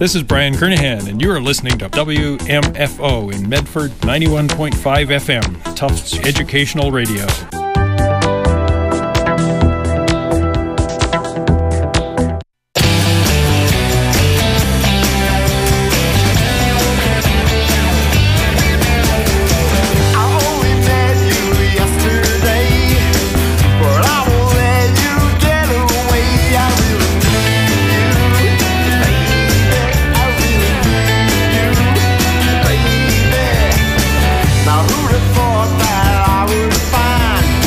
This is Brian Kernahan, and you are listening to WMFO in Medford 91.5 FM, Tufts Educational Radio. Now who'd have thought that I would find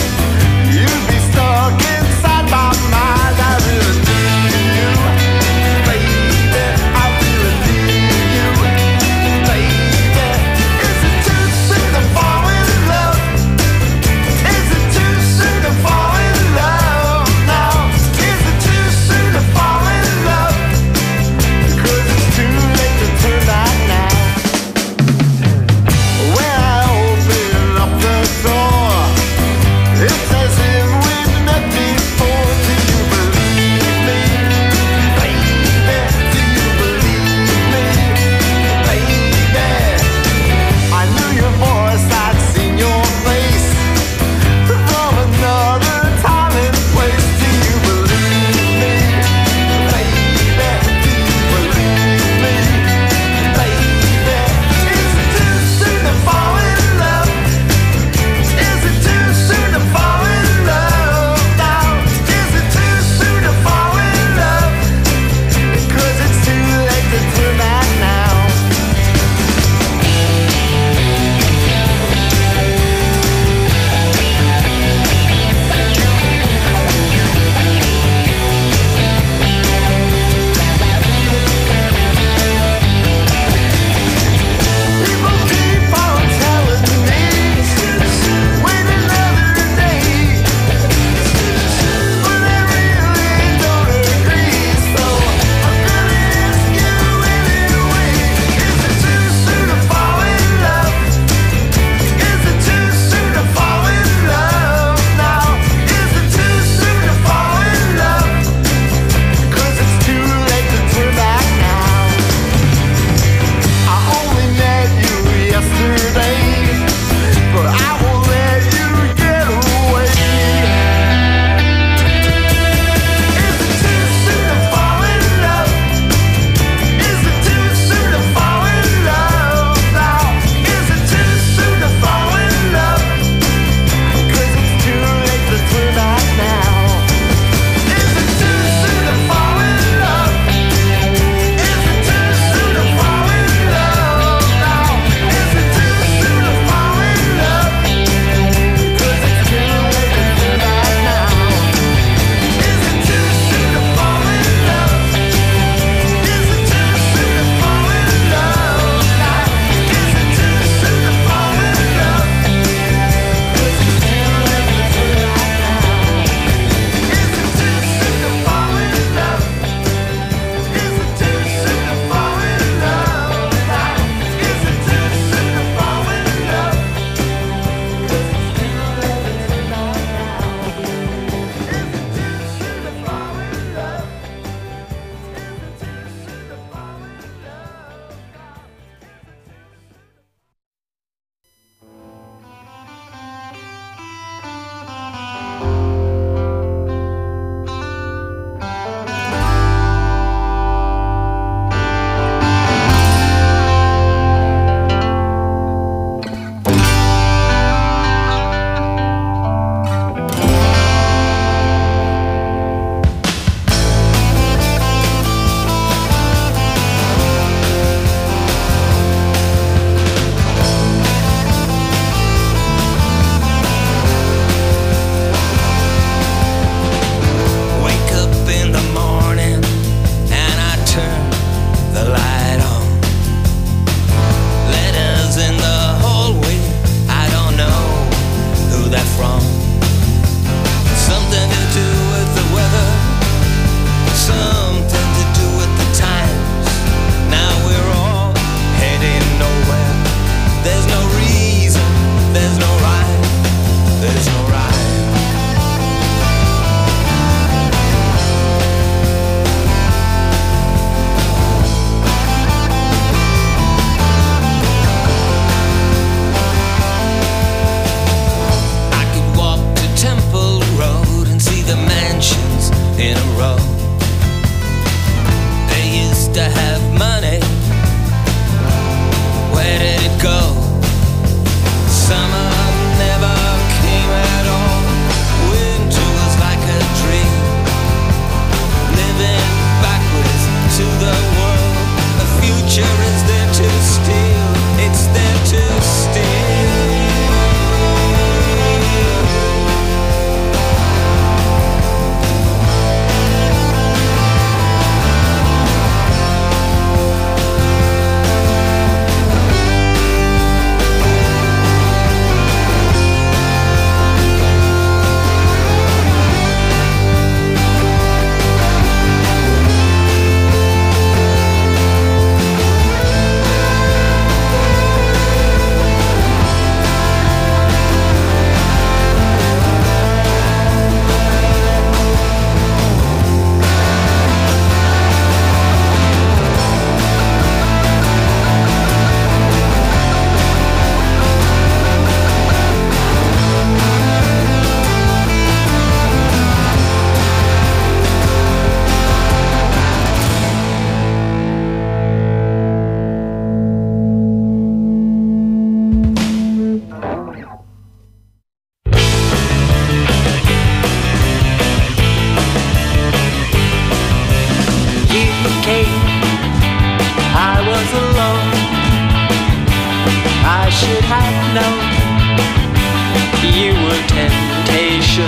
temptation.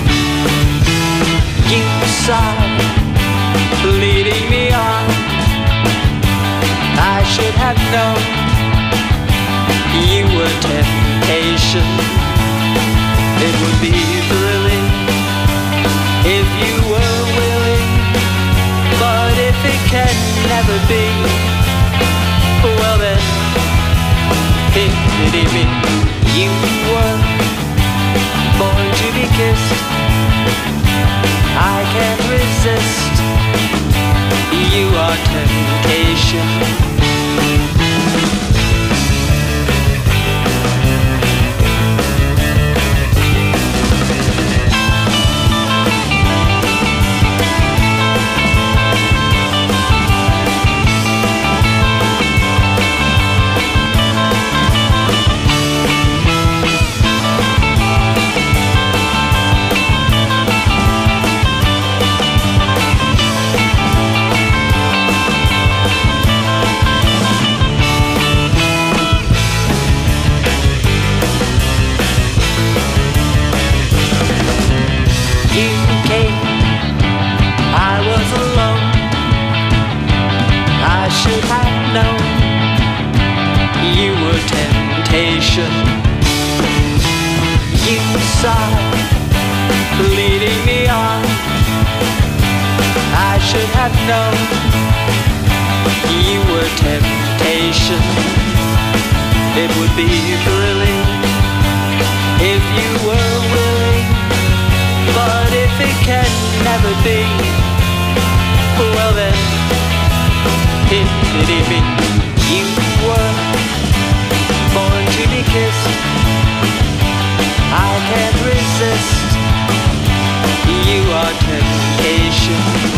You sigh, leading me on. I should have known you were temptation. It would be thrilling if you were willing, but if it can never be, well then, pity me. You were born to be kissed. I can't resist. You are temptation. Leading me on. I should have known you were temptation. It would be thrilling if you were willing, but if it can never be, well then, pity me. You were born to be kissed. I can't resist. You are temptation.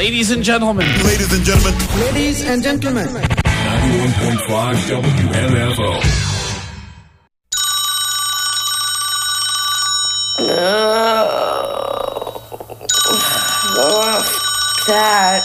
Ladies and gentlemen. Ladies and gentlemen. Ladies and gentlemen. 91.5 WMFO. That.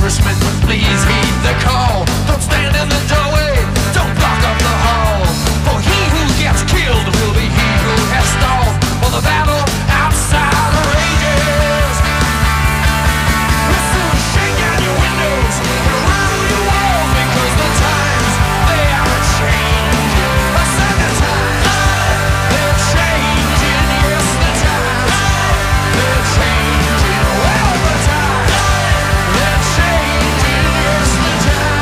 Congressman, please heed the call. Don't stand in the doorway, don't block up the hall. For he who gets killed will be he who has stalled. For the battle outside rages. We'll soon shake out your windows and rattle your walls, because the times, they are a-changing. I said the times, they're changing. Yes, the times, they're changing. Well, the times, they're changing. Yes, the times.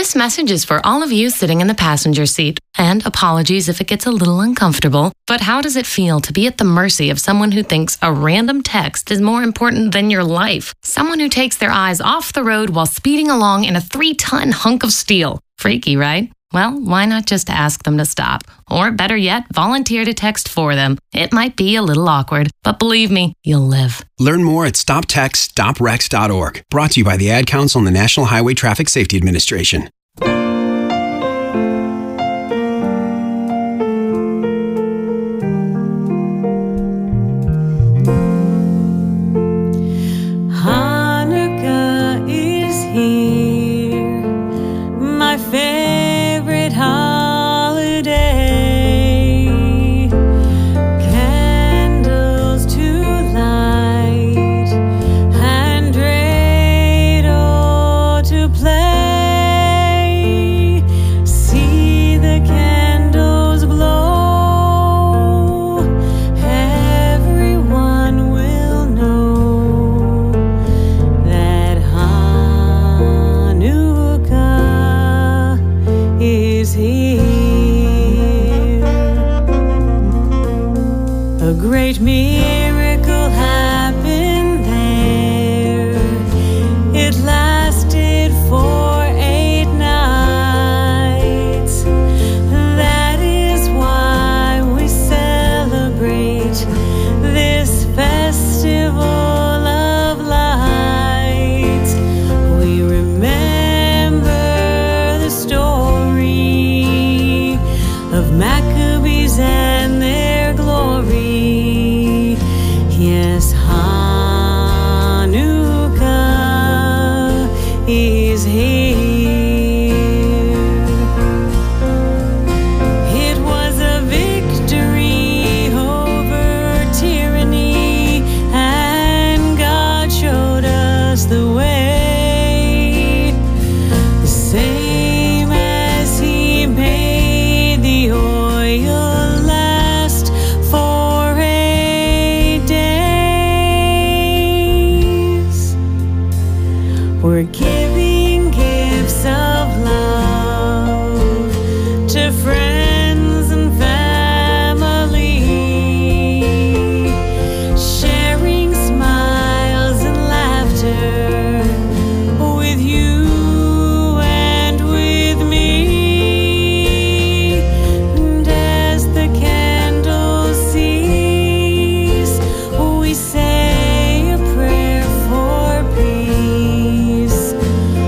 This message is for all of you sitting in the passenger seat. And apologies if it gets a little uncomfortable, but how does it feel to be at the mercy of someone who thinks a random text is more important than your life? Someone who takes their eyes off the road while speeding along in a 3-ton hunk of steel. Freaky, right? Well, why not just ask them to stop? Or better yet, volunteer to text for them. It might be a little awkward, but believe me, you'll live. Learn more at stoptextstoprex.org. Brought to you by the Ad Council and the National Highway Traffic Safety Administration. Hanukkah is here, my favorite holiday. Candles to light and dreidel to play. See the candles glow. Everyone will know that Hanukkah is here. A great miracle happened there. It lasted for 8 nights. That is why we celebrate this festival of lights. We remember the story of Maccabees and their glory. Yes, Hanukkah is here. It was a victory over tyranny, and God showed us the way. The same as He made the oil last for 8 days. We're giving gifts of love to friends and family, sharing smiles and laughter with you and with me. And as the candles cease, we say a prayer for peace.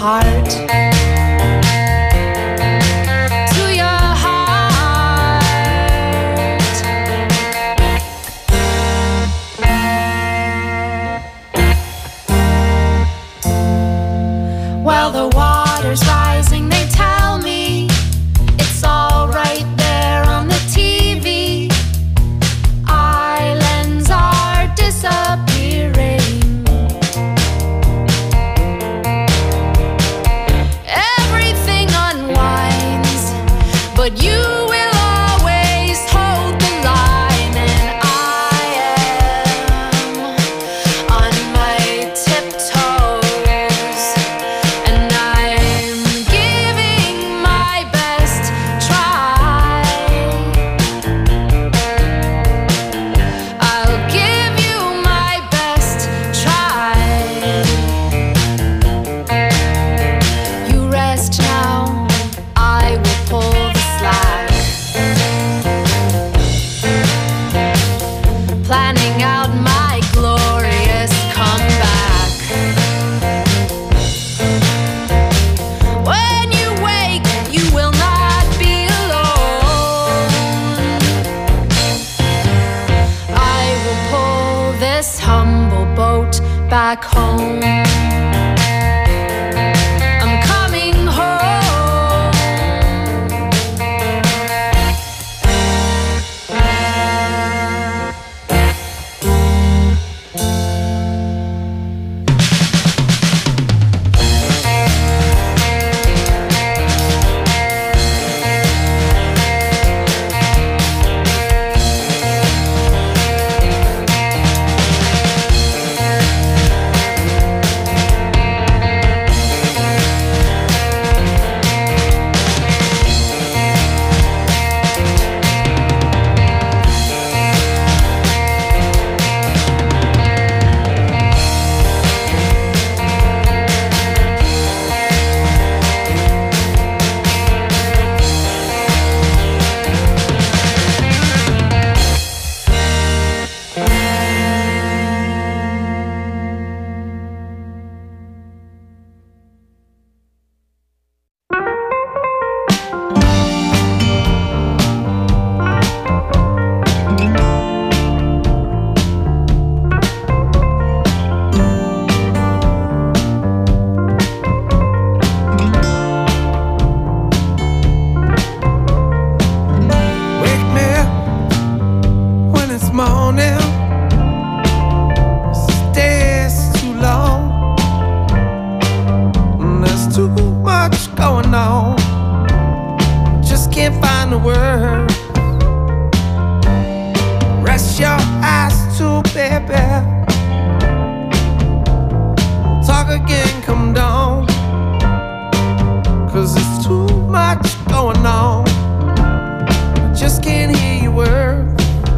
heart. To your heart. While the water's rising, they tell me it's all right there on the TV. Islands are disappearing. Everything unwinds, but you will always hold the line. And I am on my tiptoes, and I'm giving my best try. I'll give you my best try. You rest now, I will pull the slack. Planning out my glorious comeback. When you wake, you will not be alone. I will pull this humble boat back home. I'm coming home. Wake me up when it's morning. This day's too long. There's too much going on. Just can't find the word. Rest your eyes too, baby. Talk again, come down. 'Cause there's too much going on. Just can't hear your words.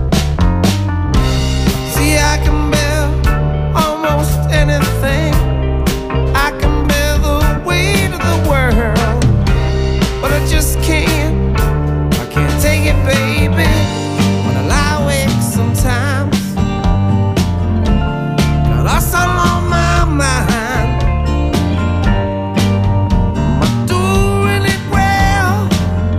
See, I can bear almost anything. I can bear the weight of the world, but I just can't. I can't take it, baby. When I lie awake sometimes, got us all on my mind. Am I doing it well?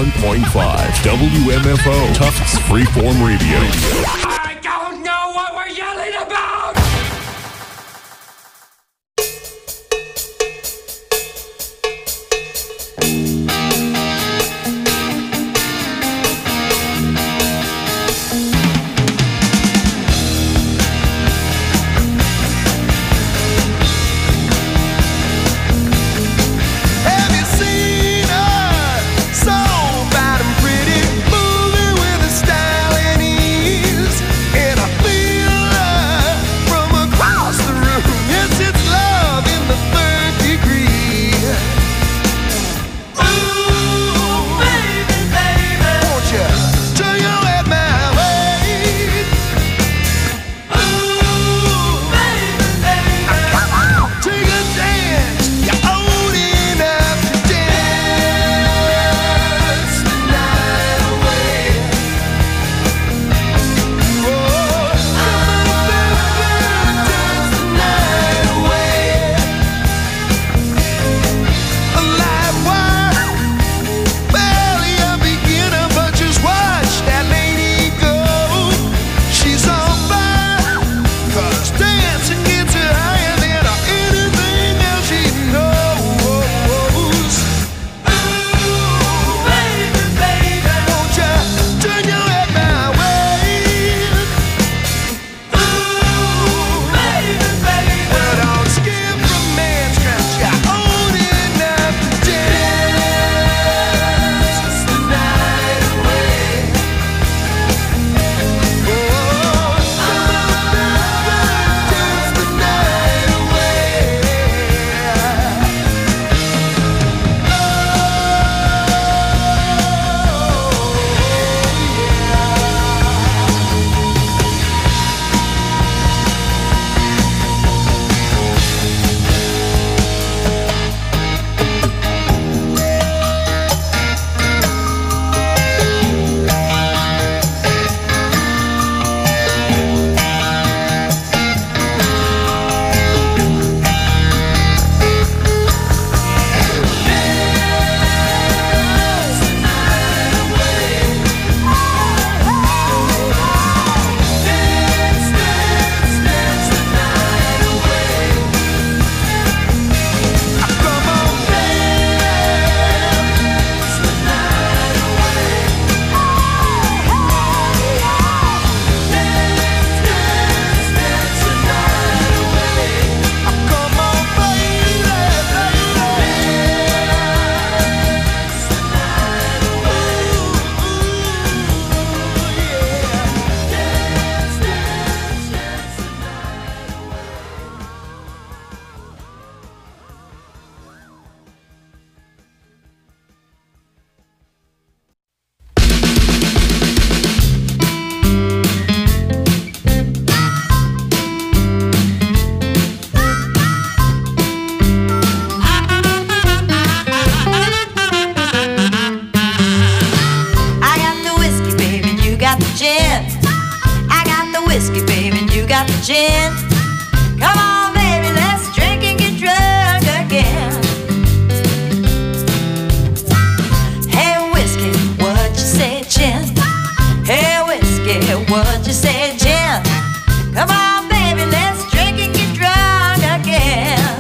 91.5 WMFO, Tufts Freeform Radio. I don't know what we're yelling about! Have you seen her? So bad and pretty, moving with a style and ease. And I feel her from across the room. Yes, it's love in the third degree. Ooh, baby, baby, won't you turn your head my way? Ooh, baby, baby, come on, take a chance. You're old enough to dance the night away. Oh, come on, baby, dance the night away. A live wire, barely a beginner, but just watch that lady go. She's on fire, 'cause dancing gets her higher than anything else she knows. Ooh, baby, baby, won't you turn your head my way? Ooh, baby, baby, well, don't skip romance, 'cause you're old enough to dance the night away. Oh, come on, baby, dance the night away. I got the whiskey, baby, and you got the gin. I got the whiskey, baby, and you got the gin. Come on, baby, let's drink and get drunk again. Hey, whiskey, what you say, gin? Hey, whiskey, what you say, gin? Come on, baby, let's drink and get drunk again.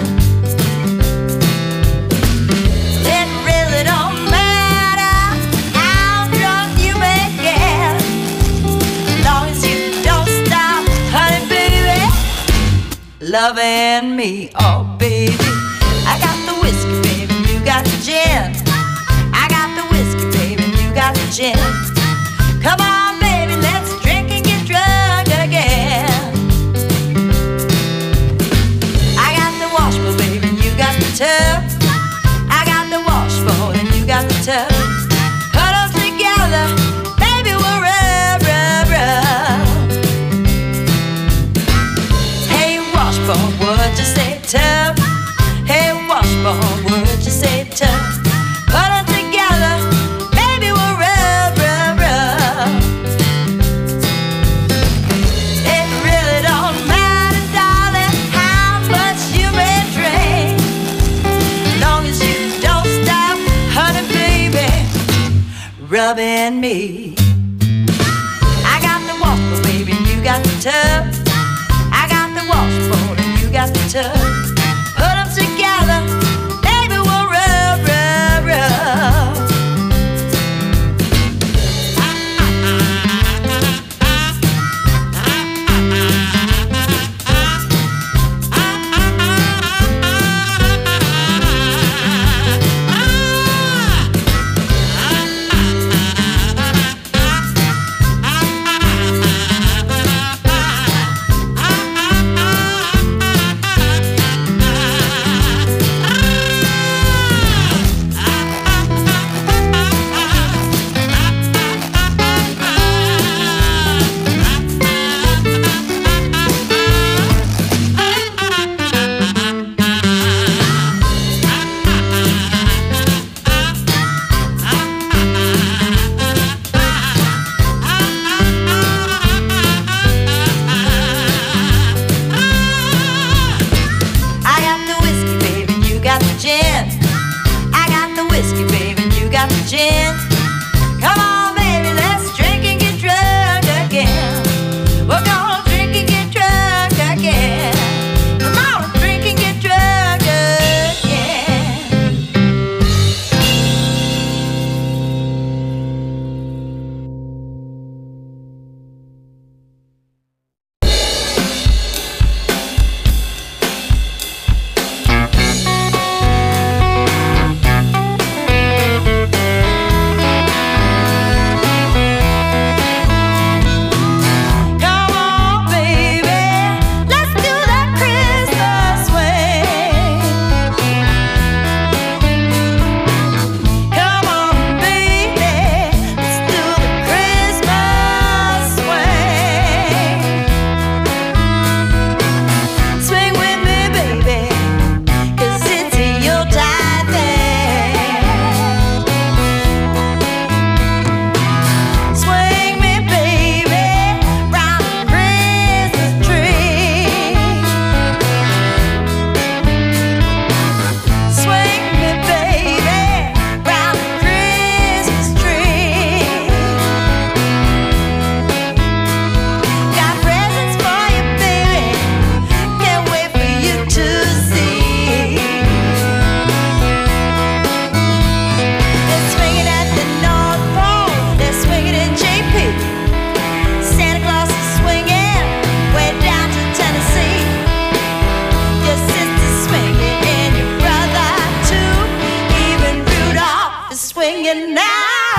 It really don't matter how drunk you may get, long as you don't stop, honey, baby, loving me, oh baby. I got the whiskey, baby, and you got the gin. I got the whiskey, baby, and you got the gin. Come on, baby, let's drink and get drunk again. I got the washbowl, baby, and you got the tub. I got the washbowl, and you got the tub. Put them together, baby, we'll rub, rub, rub. Hey, washbowl, what'd you say, tub? Hey, washbowl, what'd you say, tub? Put them together, baby, we'll rub, rub, rub. It really don't matter, darling, how much you may drink, long as you don't stop, honey, baby, rubbing me. I got the walker, baby, and you got the tub. I got the washboard, and you got the tub. Put them together, baby, we'll rub, rub, rub. Swinging now.